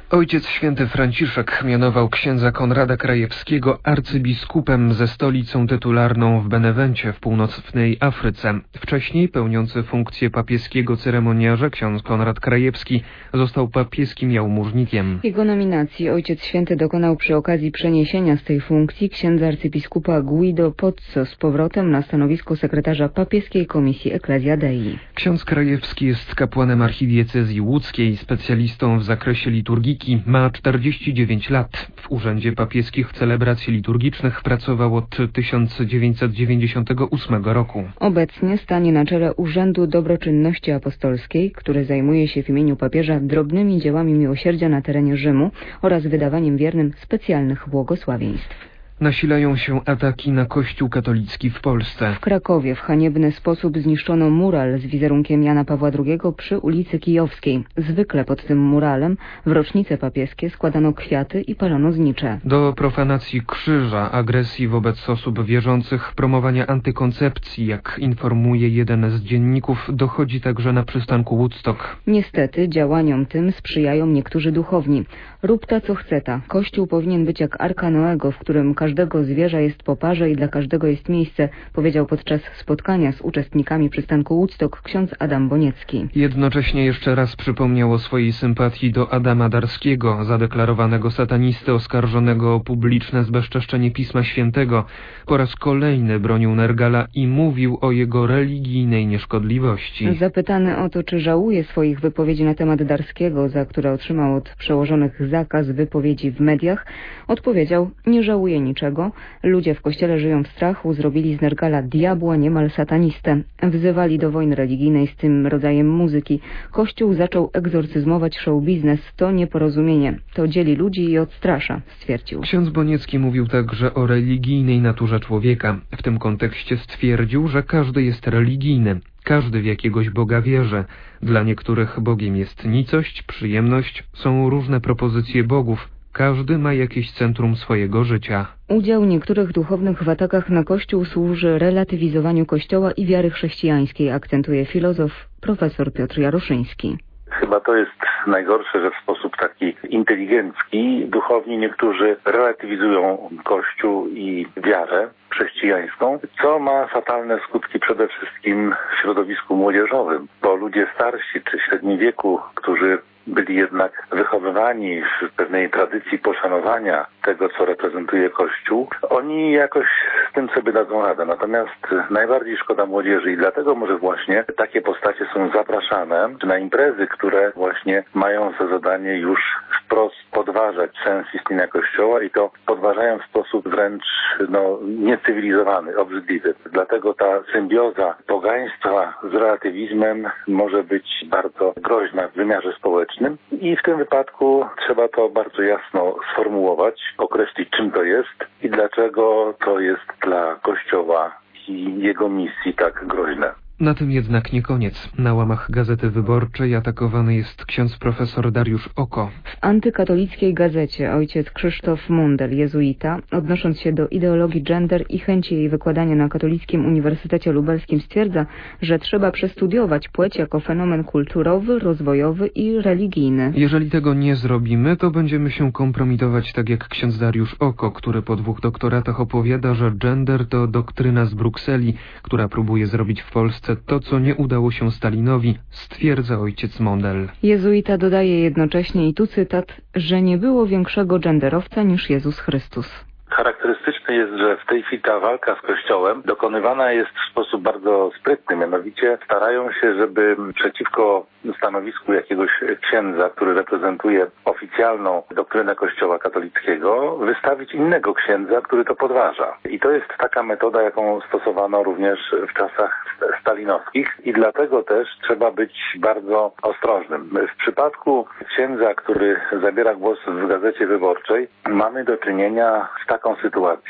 Ojciec Święty Franciszek mianował księdza Konrada Krajewskiego arcybiskupem ze stolicą tytularną w Benewencie w północnej Afryce. Wcześniej pełniący funkcję papieskiego ceremoniarza ksiądz Konrad Krajewski został papieskim jałmużnikiem. Jego nominacji Ojciec Święty dokonał przy okazji przeniesienia z tej funkcji księdza arcybiskupa Guido Pozzo z powrotem na stanowisko sekretarza papieskiej komisji Ecclesia Dei. Ksiądz Krajewski jest kapłanem archidiecezji łódzkiej, specjalistą w zakresie liturgii. Ma 49 lat. W Urzędzie Papieskich Celebracji Liturgicznych pracował od 1998 roku. Obecnie stanie na czele Urzędu Dobroczynności Apostolskiej, który zajmuje się w imieniu papieża drobnymi dziełami miłosierdzia na terenie Rzymu oraz wydawaniem wiernym specjalnych błogosławieństw. Nasilają się ataki na Kościół katolicki w Polsce. W Krakowie w haniebny sposób zniszczono mural z wizerunkiem Jana Pawła II przy ulicy Kijowskiej. Zwykle pod tym muralem w rocznice papieskie składano kwiaty i palono znicze. Do profanacji krzyża, agresji wobec osób wierzących, promowania antykoncepcji, jak informuje jeden z dzienników, dochodzi także na przystanku Woodstock. Niestety działaniom tym sprzyjają niektórzy duchowni. Rób ta co chce ta. Kościół powinien być jak Arka Noego, w którym każdego zwierza jest po parze i dla każdego jest miejsce, powiedział podczas spotkania z uczestnikami przystanku Woodstock ksiądz Adam Boniecki. Jednocześnie jeszcze raz przypomniał o swojej sympatii do Adama Darskiego, zadeklarowanego satanistę oskarżonego o publiczne zbezczeszczenie Pisma Świętego. Po raz kolejny bronił Nergala i mówił o jego religijnej nieszkodliwości. Zapytany o to, czy żałuje swoich wypowiedzi na temat Darskiego, za które otrzymał od przełożonych zakaz wypowiedzi w mediach, odpowiedział: nie żałuję niczego. Ludzie w kościele żyją w strachu, zrobili z Nergala diabła, niemal satanistę. Wzywali do wojny religijnej z tym rodzajem muzyki. Kościół zaczął egzorcyzmować show biznes. To nieporozumienie. To dzieli ludzi i odstrasza, stwierdził. Ksiądz Boniecki mówił także o religijnej naturze człowieka. W tym kontekście stwierdził, że każdy jest religijny. Każdy w jakiegoś Boga wierzy. Dla niektórych Bogiem jest nicość, przyjemność, są różne propozycje bogów. Każdy ma jakieś centrum swojego życia. Udział niektórych duchownych w atakach na Kościół służy relatywizowaniu Kościoła i wiary chrześcijańskiej, akcentuje filozof profesor Piotr Jaroszyński. Chyba to jest najgorsze, że w sposób taki inteligencki duchowni niektórzy relatywizują Kościół i wiarę chrześcijańską, co ma fatalne skutki przede wszystkim w środowisku młodzieżowym, bo ludzie starsi czy średnim wieku, którzy byli jednak wychowywani w pewnej tradycji poszanowania tego, co reprezentuje Kościół, oni jakoś z tym sobie dadzą radę. Natomiast najbardziej szkoda młodzieży i dlatego może właśnie takie postacie są zapraszane na imprezy, które właśnie mają za zadanie już wprost podważać sens istnienia Kościoła i to podważają w sposób wręcz niecywilizowany, obrzydliwy. Dlatego ta symbioza pogaństwa z relatywizmem może być bardzo groźna w wymiarze społecznym. I w tym wypadku trzeba to bardzo jasno sformułować, określić, czym to jest i dlaczego to jest dla Kościoła i jego misji tak groźne. Na tym jednak nie koniec. Na łamach Gazety Wyborczej atakowany jest ksiądz profesor Dariusz Oko. W antykatolickiej gazecie ojciec Krzysztof Mundel, jezuita, odnosząc się do ideologii gender i chęci jej wykładania na Katolickim Uniwersytecie Lubelskim, stwierdza, że trzeba przestudiować płeć jako fenomen kulturowy, rozwojowy i religijny. Jeżeli tego nie zrobimy, to będziemy się kompromitować tak jak ksiądz Dariusz Oko, który po 2 doktoratach opowiada, że gender to doktryna z Brukseli, która próbuje zrobić w Polsce to, co nie udało się Stalinowi, stwierdza ojciec Mondel. Jezuita dodaje jednocześnie, i tu cytat, że nie było większego genderowca niż Jezus Chrystus. Charakterystyczne jest, że w tej chwili ta walka z Kościołem dokonywana jest w sposób bardzo sprytny, mianowicie starają się, żeby przeciwko stanowisku jakiegoś księdza, który reprezentuje oficjalną doktrynę Kościoła katolickiego, wystawić innego księdza, który to podważa. I to jest taka metoda, jaką stosowano również w czasach stalinowskich i dlatego też trzeba być bardzo ostrożnym. W przypadku księdza, który zabiera głos w Gazecie Wyborczej, mamy do czynienia z taką sytuacją,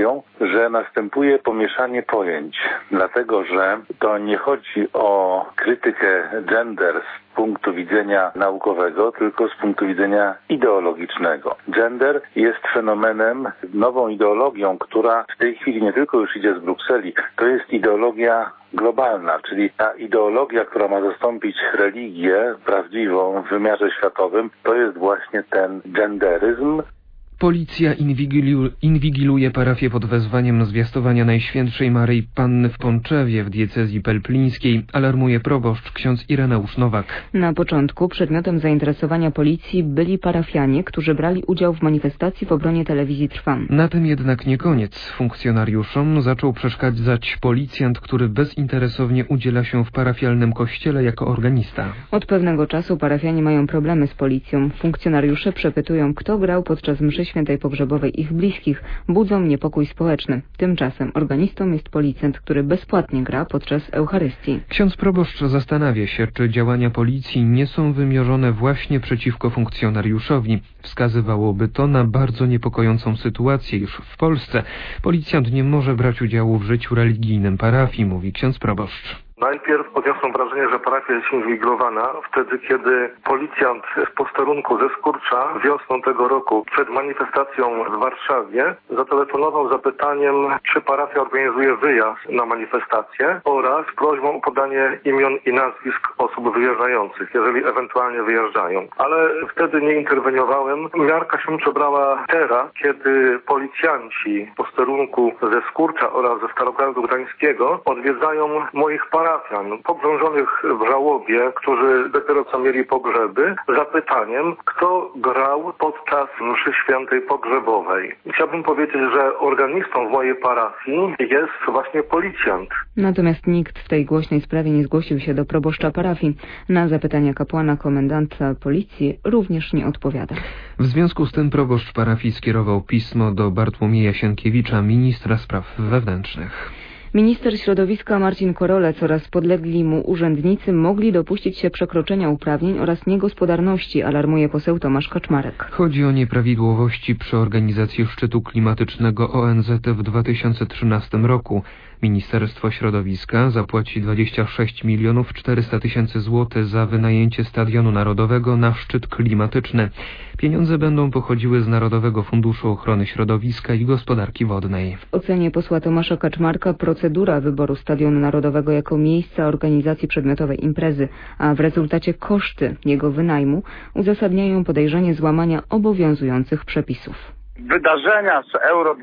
tendencją, że następuje pomieszanie pojęć, dlatego że to nie chodzi o krytykę gender z punktu widzenia naukowego, tylko z punktu widzenia ideologicznego. Gender jest fenomenem, nową ideologią, która w tej chwili nie tylko już idzie z Brukseli, to jest ideologia globalna, czyli ta ideologia, która ma zastąpić religię prawdziwą w wymiarze światowym, to jest właśnie ten genderyzm. Policja inwigiluje parafię pod wezwaniem zwiastowania Najświętszej Maryi Panny w Ponczewie w diecezji pelplińskiej, alarmuje proboszcz ksiądz Ireneusz Nowak. Na początku przedmiotem zainteresowania policji byli parafianie, którzy brali udział w manifestacji w obronie telewizji Trwam. Na tym jednak nie koniec. Funkcjonariuszom zaczął przeszkadzać policjant, który bezinteresownie udziela się w parafialnym kościele jako organista. Od pewnego czasu parafianie mają problemy z policją. Funkcjonariusze przepytują, kto grał podczas mszy świętej pogrzebowej ich bliskich, budzą niepokój społeczny. Tymczasem organistą jest policjant, który bezpłatnie gra podczas Eucharystii. Ksiądz proboszcz zastanawia się, czy działania policji nie są wymierzone właśnie przeciwko funkcjonariuszowi. Wskazywałoby to na bardzo niepokojącą sytuację, iż w Polsce policjant nie może brać udziału w życiu religijnym parafii, mówi ksiądz proboszcz. Najpierw odniosłem wrażenie, że parafia jest inwigilowana wtedy, kiedy policjant z posterunku ze Skurcza wiosną tego roku przed manifestacją w Warszawie zatelefonował zapytaniem, czy parafia organizuje wyjazd na manifestację oraz prośbą o podanie imion i nazwisk osób wyjeżdżających, jeżeli ewentualnie wyjeżdżają. Ale wtedy nie interweniowałem. Miarka się przebrała teraz, kiedy policjanci z posterunku ze Skurcza oraz ze Starogardu Gdańskiego odwiedzają moich parafian, pogrążonych w żałobie, którzy dopiero co mieli pogrzeby, zapytaniem, kto grał podczas mszy świętej pogrzebowej. Chciałbym powiedzieć, że organistą w mojej parafii jest właśnie policjant. Natomiast nikt w tej głośnej sprawie nie zgłosił się do proboszcza parafii. Na zapytania kapłana komendanta policji również nie odpowiada. W związku z tym proboszcz parafii skierował pismo do Bartłomieja Sienkiewicza, ministra spraw wewnętrznych. Minister środowiska Marcin Korolec oraz podlegli mu urzędnicy mogli dopuścić się przekroczenia uprawnień oraz niegospodarności, alarmuje poseł Tomasz Kaczmarek. Chodzi o nieprawidłowości przy organizacji szczytu klimatycznego ONZ w 2013 roku. Ministerstwo Środowiska zapłaci 26 400 000 złotych za wynajęcie Stadionu Narodowego na szczyt klimatyczny. Pieniądze będą pochodziły z Narodowego Funduszu Ochrony Środowiska i Gospodarki Wodnej. W ocenie posła Tomasza Kaczmarka procedura wyboru Stadionu Narodowego jako miejsca organizacji przedmiotowej imprezy, a w rezultacie koszty jego wynajmu uzasadniają podejrzenie złamania obowiązujących przepisów. Wydarzenia z Euro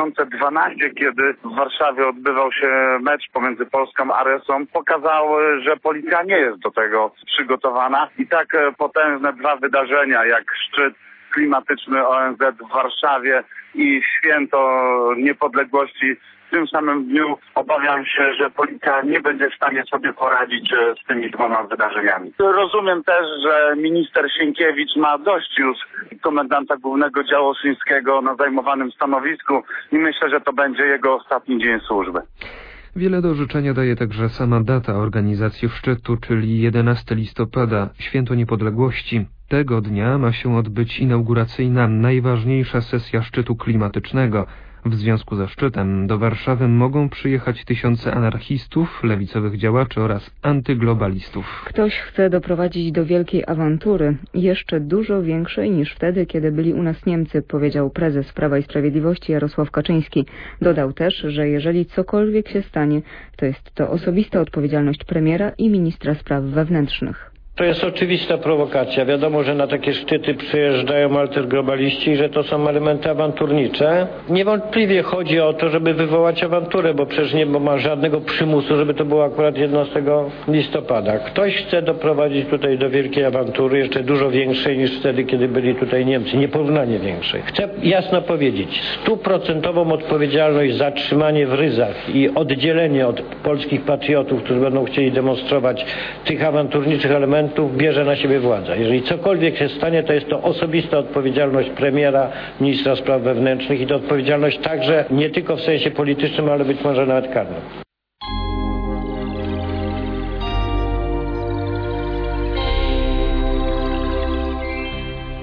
2012, kiedy w Warszawie odbywał się mecz pomiędzy Polską a Aresą, pokazały, że policja nie jest do tego przygotowana i tak potężne dwa wydarzenia jak szczyt klimatyczny ONZ w Warszawie i święto niepodległości w tym samym dniu, obawiam się, że policja nie będzie w stanie sobie poradzić z tymi dwoma wydarzeniami. Rozumiem też, że minister Sienkiewicz ma dość już komendanta głównego działu Oszyńskiego na zajmowanym stanowisku i myślę, że to będzie jego ostatni dzień służby. Wiele do życzenia daje także sama data organizacji szczytu, czyli 11 listopada, Święto Niepodległości. Tego dnia ma się odbyć inauguracyjna, najważniejsza sesja szczytu klimatycznego. W związku ze szczytem do Warszawy mogą przyjechać tysiące anarchistów, lewicowych działaczy oraz antyglobalistów. Ktoś chce doprowadzić do wielkiej awantury, jeszcze dużo większej niż wtedy, kiedy byli u nas Niemcy, powiedział prezes Prawa i Sprawiedliwości Jarosław Kaczyński. Dodał też, że jeżeli cokolwiek się stanie, to jest to osobista odpowiedzialność premiera i ministra spraw wewnętrznych. To jest oczywista prowokacja. Wiadomo, że na takie szczyty przyjeżdżają alterglobaliści i że to są elementy awanturnicze. Niewątpliwie chodzi o to, żeby wywołać awanturę, bo przecież nie ma żadnego przymusu, żeby to było akurat 11 listopada. Ktoś chce doprowadzić tutaj do wielkiej awantury, jeszcze dużo większej niż wtedy, kiedy byli tutaj Niemcy. Nieporównanie większej. Chcę jasno powiedzieć, 100% odpowiedzialność za trzymanie w ryzach i oddzielenie od polskich patriotów, którzy będą chcieli demonstrować tych awanturniczych elementów, bierze na siebie władza. Jeżeli cokolwiek się stanie, to jest to osobista odpowiedzialność premiera, ministra spraw wewnętrznych i to odpowiedzialność także nie tylko w sensie politycznym, ale być może nawet karnym.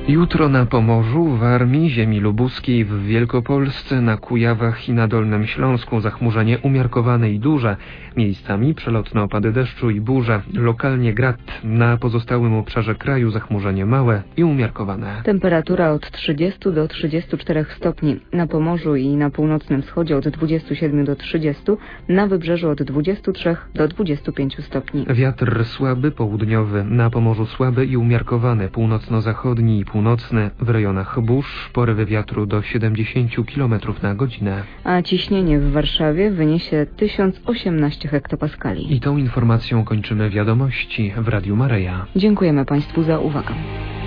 Jutro na Pomorzu, Warmii, ziemi lubuskiej, w Wielkopolsce, na Kujawach i na Dolnym Śląsku zachmurzenie umiarkowane i duże. Miejscami przelotne opady deszczu i burze. Lokalnie grad. Na pozostałym obszarze kraju zachmurzenie małe i umiarkowane. Temperatura od 30 do 34 stopni. Na Pomorzu i na północnym wschodzie od 27 do 30, na wybrzeżu od 23 do 25 stopni. Wiatr słaby, południowy. Na Pomorzu słaby i umiarkowany. Północno-zachodni i północny. W rejonach burz porywy wiatru do 70 km na godzinę. A ciśnienie w Warszawie wyniesie 1018 hektopaskali. I tą informacją kończymy wiadomości w Radiu Maryja. Dziękujemy Państwu za uwagę.